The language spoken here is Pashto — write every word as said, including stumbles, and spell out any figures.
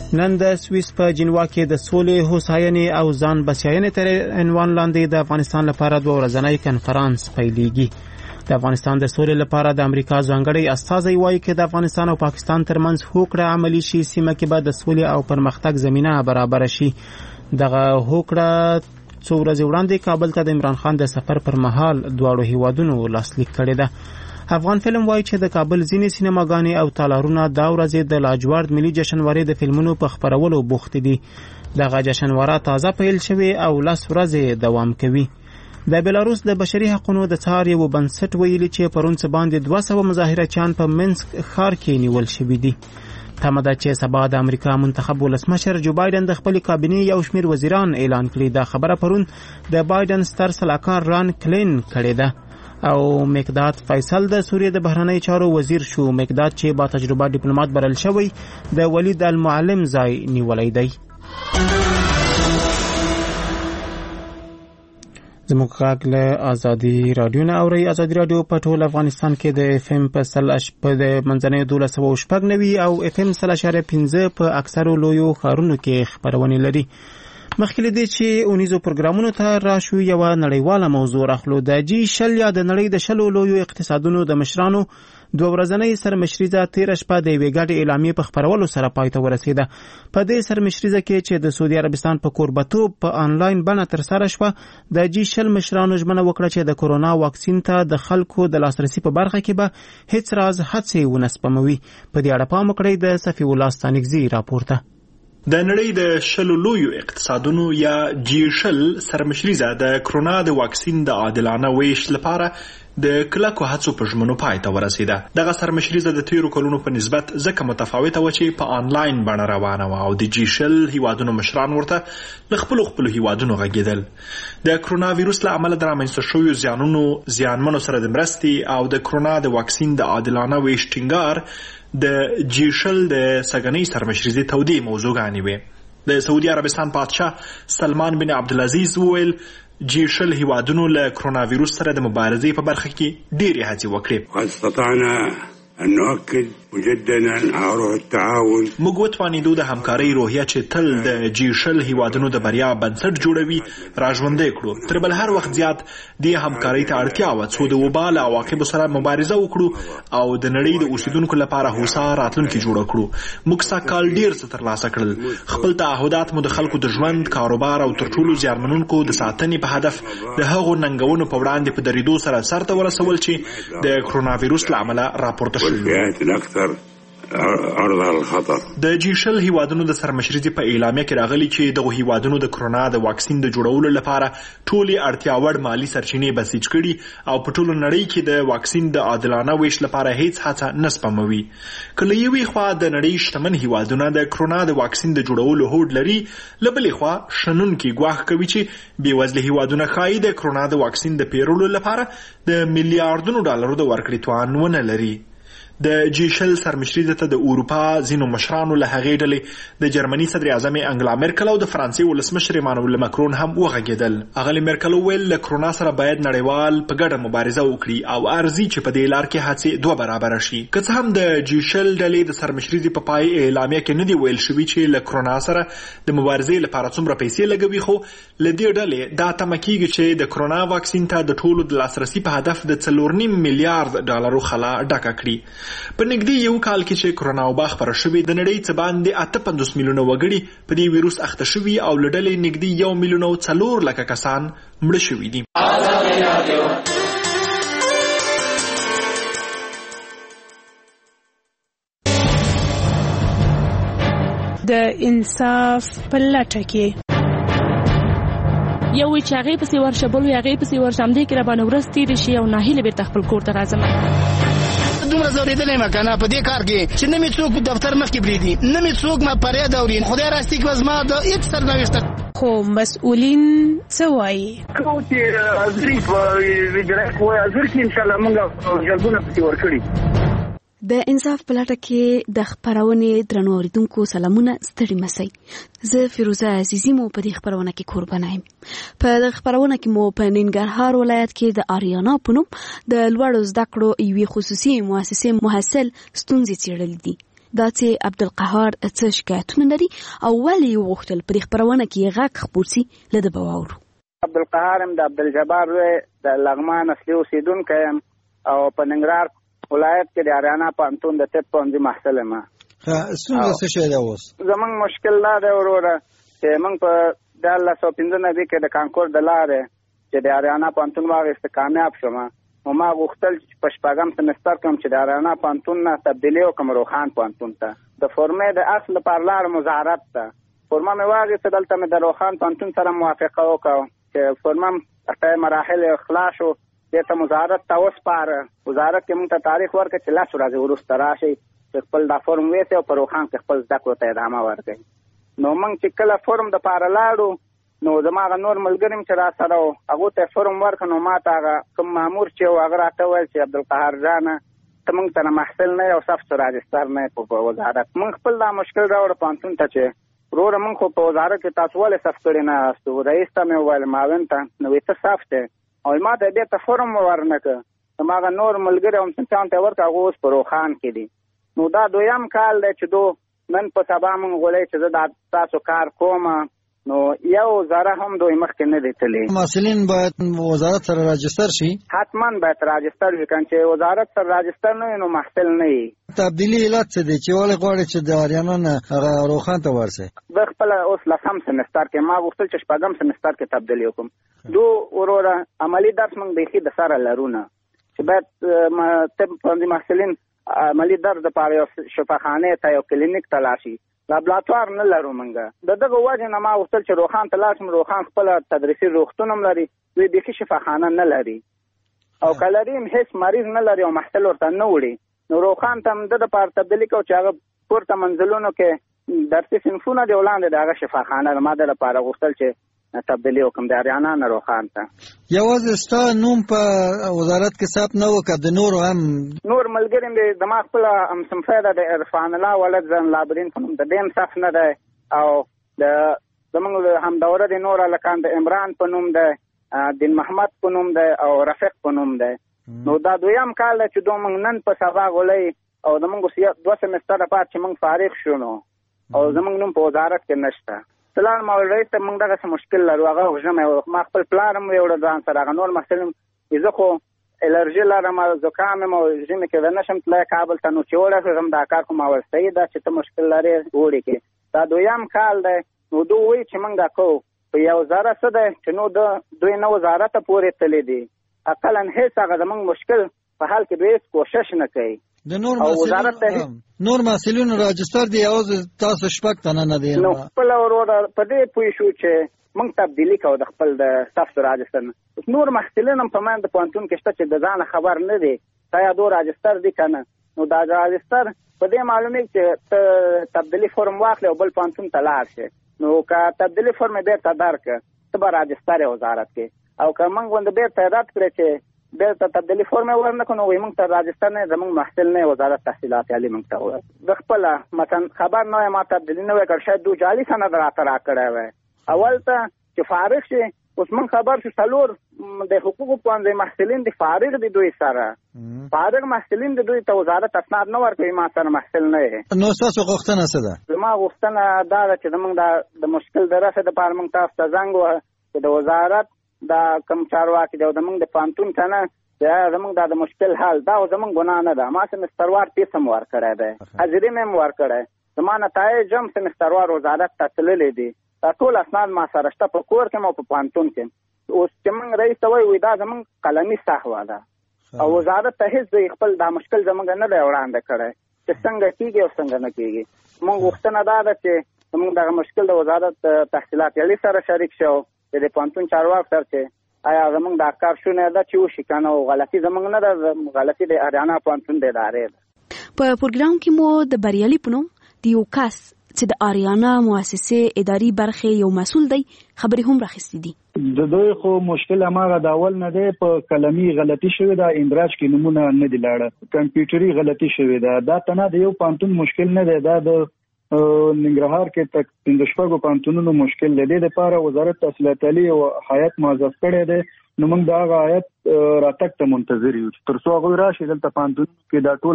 نن د سویس په جنوا کې د سولې، هوساینې او ځان بسیاینې تر عنوان لاندې د افغانستان لپاره دوه ورځنی کنفرانس پیلېږي. د افغانستان د سولې لپاره د امریکا ځانګړی استازی وایي چې د افغانستان او پاکستان ترمنځ هوکړه عملي شي، سیمه کې به د سولې او پرمختګ زمینه برابر شي. دغه هوکړه څو ورځې وړاندې کابل ته د عمران خان د سفر پر مهال دواړو هیوادونو لاسلیک کړې ده. افغان فلم وایي چې د کابل ځینې سینماګانې او تالارونه دا ورځې د لاجوارد ملي جشنوارې د فلمونو په خپرولو بوخت دي. دغه جشنواره تازه پیل شوې او لس ورځې دوام کوي. د بلاروس د بشري حقوقو د څار یو بنسټ ویلي چې پرون څه باندې دوه سوه مظاهرچیان په منسک ښار کې نیول شوي دي. تمه ده چې سبا د امریکا منتخب ولسمشر جو بایدن د خپل کابینې یو شمیر وزیران اعلان کړي. دا خبره پرون د بایدن ستر سلاکار ران کلین کړې ده. او مقداد فیصل د سوریې د بهرنی چارو وزیر شو. مقداد چې با تجربه ډیپلوماټ برل شوی د ولید المعلم ځای نیولای دی. زموږ غږ له ازادي رادیو نه اورئ. ازادي رادیو په ټول افغانستان کې د اف ام په سل په د منځنۍ دولس سوه شپږ نوي او اف ام سل اشاریه پنځه په اکثرو لویو ښارونو کې خپرونې لري. مخکې له دې چې اونیزو پروګرامونو ته راشو، یوه نړیواله موضوع راخلو. د جی شل یا د نړۍ د شلو لویو اقتصادونو د مشرانو دوه ورځنۍ سرمشریزه تېره شپه د یوې ګډې اعلامیې په خپرولو سره پای ته ورسېده. په دې سرمشریزه کې چې د سعودي عربستان په کوربتوب په آنلاین بڼه ترسره شوه، د جی شل مشرانو ژمنه وکړه چې د کورونا واکسین ته د خلکو د لاسرسي په برخه کې به هیڅ راز هڅې ونه سپموي. په دې اړه پام وکړئ د صفي الله ستانکزي راپورته. د نړۍ د شلو لویو اقتصادونو یا جی شل سرمشریزه د کرونا د واکسین د عادلانه ویش لپاره د کلکو هڅو په ژمنو پای ته ورسېده. دغه سرمشریزه د تیرو کلونو په نسبت ځکه متفاوته وه چې په آنلاین بڼه روانه وه او د جی شل هیوادونو مشران ورته له خپلو خپلو هیوادونو غږېدل. د کرونا ویروس له امله د رامنځته شویو زیانونو زیانمنو سره د مرستې او د کرونا د واکسین د عادلانه ویش ټینګار د جی شل د سګنۍ سرمشریزې تودې موضوعګانې وې. د سعودي عربستان پادشاه سلمان بن عبدالعزیز وویل جی شل هیوادونو له کرونا ویروس سره د مبارزې په برخه کې ډېرې هڅې وکړې. قد استطعنا أن نؤكد مجددا على روح التعاون. موږ وتوانیدو د همکارۍ روحیه چې تل د جی شل هیوادونو د بریا بنسټ جوړوي راژوندی کړو. تر بل هر وخت زیات دې همکارۍ ته اړتیا وه څو د وبا له عواقبو سره مبارزه وکړو او د نړۍ د اوسیدونکو لپاره هوسا راتلونکي جوړه کړو. موږ سږکال ډېر څه ترلاسه کړل. خپل تعهدات مو د خلکو د ژوند، کاروبار او تر ټولو زیانمنونکو د ساتنې په هدف د هغو ننګونو په وړاندې په درېدو سره سرته ورسول چې د کرونا ویروس له امله راپورته شوي. د جی شل هیوادونو د سرمشریزې په اعلامیه کې راغلي چې دغه هیوادونو د کرونا د واکسین د جوړولو لپاره ټولې اړتیا وړ مالی سرچینې بسیج کړي او په ټولو نړۍ کې د واکسین د عادلانه ویش لپاره هیڅ هڅه نه سپموي. که له یوې خوا د نړۍ شتمن هیوادونه د کرونا د واکسین د جوړولو هوډ لري، له بلې خوا شنونکي ګواښ کوي چې بېوزله هیوادونه ښایي د کرونا د واکسین د پیرولو لپاره د میلیارډونو ډالرو د ورکړې توان ونه لري. د جی شل سرمشریزه ته د اروپا ځینو مشرانو له هغې ډلې د جرمني صدر اعظم انګلا مرکل او د فرانسې ولسمشر ایمانوئل مکرون هم وغږېدل. اغلې مرکل وویل له کرونا سره باید نړیوال په ګډه مبارزه وکړي او ارزي چې په دې لار کې هڅې دوه برابره شي. که څه هم د جی شل ډلې د سرمشریزې په پای اعلامیه کې نه دی ویل شوي چې له کرونا سره د مبارزې لپاره څومره پیسې لګوي، خو له دې ډلې دا تمه کېږي چې د کرونا واکسین ته د ټولو د لاسرسي په هدف د څلور نیم میلیارډ ډالرو خلا ډکه کړي. په نږدې یو کال کې چې کرونا وبا خپره شوې، د نړۍ څه باندې اته پنځوس میلیونه وګړي په دې ویروس اخته شوي او له ډلې نږدې یو میلیون او څلور لکه کسان مړه شوي دي. د انصاف په لټه کې یو چې هغې پسې ورشه بل هغې پسې ورشه همدې کې راباندې ورځ تېرې شي او ناهیلې بېرته خپل کور ته راځم. دومره ځورېدلی یم که نه په دې کار کې چې نه مې څوک دفتر مخکې پرېږدي، نه مې څوک ما فریاد اوري. خدای راستي که زما د هېڅ سرنوشته خو مسؤلین څه وایي؟ کوم چې حاضري په وزارت کې وایي حاضر کړي انشاءالله موږ جلبونه پسې ورکړي. د انصاف په لټه کې د خپرونې درنو اوریدونکو سلامونه، ستړي مسئ. زه فیروزه عزیزی مو په دې خپرونه کې قربانه یم. په دې خپرونه کې مو په ننګرهار ولایت کې د آریانا په نوم د لوړو زده کړو یوې خصوصي مؤسسې محصل ستونزې څېړلې دي دا چې عبدالقهار څه شکایتونه لري او ولې یې وغوښتل په دې خپرونه کې غږ خپور سي له ده به واورو. عبدالقهار یم د عبدالجبار د لغمان اصلي اوسېدونکی یم او په ننګرهار ولایت کې د اریانا پوهنتون د طب پوهنځي محصل یم. ستونزه څه شی ده اوس؟ زموږ مشکل دا دی وروره چې موږ په دیارلس سوه پنځه نوي کې د کانکور د لارې چې د اریانا پوهنتون واخیسته کامیاب شوم، نو ما غوښتل چې په شپږم سمستر کې چې د اریانا پوهنتون نه تبدیلي وکړم روخان پوهنتون ته. د فورمې د اصل لپاره لاړم وزارت ته. فورمه مې واخیسته، دلته مې د روخان پوهنتون سره موافقه وکړه چې فورمه م مراحل خلاص شو، دې ته وزارت ته وسپاره. وزارت کې موږ ته تاریخ ورکړ چې لس ورځې وروسته راشئ چې خپل دا فورم ویسئ او په روخان کې خپل زده کړو ته ادامه ورکړئ. نو موږ چې کله فورم د پاره لاړو، نو زما هغه نور ملګري چې را سره وو هغو ته فورم ورکړ، نو ما ته هغه کوم مامور چې و هغه راته وویل چې عبدالقهار جانه ته موږ سره محصل نه یې او صف راجستر نه یې په وزارت. موږ خپل دا مشکل راوړه پوهنتون ته چې وروره موږ خو په وزارت کې تاسو ولې صف کړی نه یاستو؟ رئیس ته مې وویل معاون ته، نو وایي ته صف دی او ما ته بېرته فورم ورنه کړ. زما هغه نور ملګري او همسنچیانو ته یې ورکړه، هغه اوس په روخان کې دي. نو دا دویم کال دی چې دو نن په سبا موږ غولئ چې زه دا تاسو کار کوم، نو یو ذره هم دوی مخکې نه دی تللی. محصلین باید وزارت سره راجستر شي؟ حتما باید راجستر وي، کنه چې وزارت سره راجستر نه وي نو محصل نه وي. تبدیلي علت څه دی چې ولې غواړئ چې د اریانا نه هغه روخان ته ورسئ؟ زه خپله اوس لسم سمستر کې ما غوښتل چې شپږم سمستر کې تبدیلي وکړم. دو وروره عملي درس موږ بیخي د سره لرو نه، چې باید طب پوهنځي محصلین عملي درس دپاره یو شفاخانې ته یو کلینیک ته لاړ شي، لابراتوار نه لرو موږ. د دغه وجې نه ما غوښتل چې روخان ته لاړ شم. روخان خپله تدریسي روغتون هم لري، دوی بیخي شفاخانه نه لري او که لري هم هېڅ مریض نه لري او محصل ورته نه وړي. نو روخان ته هم د دپاره تبدیلي کوو چې هغه پورته منزلونو کې درسي صنفونه دي، وړاندې د هغه شفاخانه ده. ما د لپاره غوښتل چې تبدیلي وکړم د اریانا نه روخان ته. یوازې ستا نوم په وزارت کې ثبت نه و که د نورو هم؟ نور ملګري مې زما خپله همصنفی ده د عرفان الله ولد زن لابرین په نوم، د دې هم صف نه دی او د زموږ همدوره د نور هلکان د عمران په نوم دی، دین محمد په نوم دی او رفیق په نوم دی. نو دا دویم کال دی چې دو موږ نن په سبا غولئ او زموږ دوه سمستره بعد چې موږ فارغ شو نو او زموږ نوم په وزارت کې نشته. سلام مول رئیس ته موږ دغه څه مشکل لرو، هغه وژنم. ما خپل پلار هم ویوړه ځان سره، هغه نور محصل هم زه خو الرژي لرم، زکام یم او ژمي کې زه نشم تللی کابل ته. نو چې ورسېږم دا کار خو ما ویل صحیح ده چې ته مشکل لرې اوړي کې. دا دویم کال دی. نو دوی وایي چې موږ دا کوو په یو ذره څه دی چې نو د دوی نه وزارته پورې تللی دي، اقلا هېڅ هغه زموږ مشکل په حال کې دوی هېڅ کوشش نه کوي. د نور محصلینو نور محصلینو راجستر دی یوازې تاسو شپږ تنه نه دی؟ نو خپله وروره په دې پوه شو چې موږ تبدیلي کوو د خپل د صف راجستر نه. نور محصلین هم په منځ د پوهنتون کې شته چې د ځانه خبر نه دی تا یا دو راجستر دی که نه. نو دا راجستر په دې معلومېږي چې ته تبدیلي فورم واخلې او بل پوهنتون ته لاړ شې. نو که تبدیلي فورم یې بېرته درکړه ته به راجستر یې وزارت کې، او که موږ غوندې بېرته رد کړې چې بېرته تبدیلي فورم یې ورنه کړو، نو وایي موږ ته راجستر نه زموږ محصل نه وزارت تحصیلات عالي موږ ته وویل. زه خپله مثلا خبر نه وایم ما تبدیلي نه وی کړ، شاید دو جعلي سند راته را کړی وی. اول ته چې فارغ شي اوس موږ خبر شو څلور د حقوقو پوهنځي محصلین دي فارغ دي دوی سره، فارغ محصلین دي دوی ته وزارت اسناد نه ورکوي، ما سره محصل نه یې. نو ستاسو غوښتنه څه ده؟ زما غوښتنه دا ده چې زموږ د مشکل د رفع دپاره موږ تاسو ته زنګ ووهه چې د وزارت دا کوم چارواکي دی او زموږ د پوهنتون ته نه زموږ دا د مشکل حل دا زموږ ګناه نه ده. ما سمستروار فیس هم ورکړی دی، حاضري مې هم ورکړی، زما نتایج هم سمستروار وزارت ته تللی دي. دا ټول اسناد ما سره شته په کور کې او په پوهنتون کې. اوس چې موږ رئیس ته وایو دا زموږ قلمي سهوه ده او وزارت ته هېڅ خپل دا مشکل زموږ نه دی وړاندې کړی چې څنګه کېږي او څنګه نه کېږي. موږ غوښتنه دا ده چې زموږ دغه مشکل د وزارت تحصیلات عالي سره شریک شو، د پوهنتون چارواکو سره چې آیا زموږ دا کار شونه ده چې وشي که نه، غلطي زموږ نه ده، غلطي د اریانا پوهنتون د ادارې ده. په پروګرام کې مو د بریالي په نوم د یو کس چې د اریانا مؤسسې اداري برخې یو مسؤل دی خبرې هم راخیستې دي. د دوی خو مشکل هماغه د اول نه دی، په کلمي غلطي شوې ده، اندراج کې نمونه نه دي لاړه، کمپیوټري غلطي شوې ده. دا تنه د یو پوهنتون مشکل نه دی، دا د ننګرهار کې تک پنځه شپږو پوهنتونونو مشکل دی. دې دپاره وزارت تحصیلات عالي او هیات موظف کړی دی. نو موږ د هغه هیات راتګ ته منتظر یو تر څو هغوی راشي دلته پوهنتون کې دا ټول